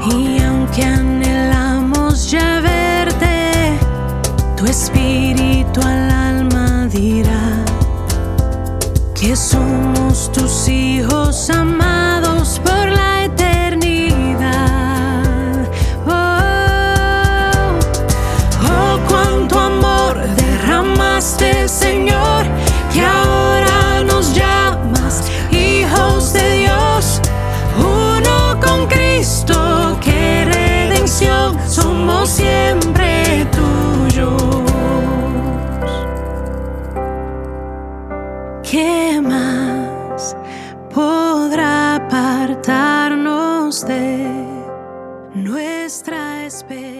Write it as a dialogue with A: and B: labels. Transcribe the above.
A: Y aunque anhelamos ya verte, tu espíritu al alma dirá que somos tus hijos amados por la eternidad. Oh, oh, cuánto amor derramaste, Señor, que ahora nos llamas hijos de Dios, uno con Cristo. ¡Qué redención! Somos siempre tuyos. ¿Qué más podrá apartarnos de nuestra esperanza?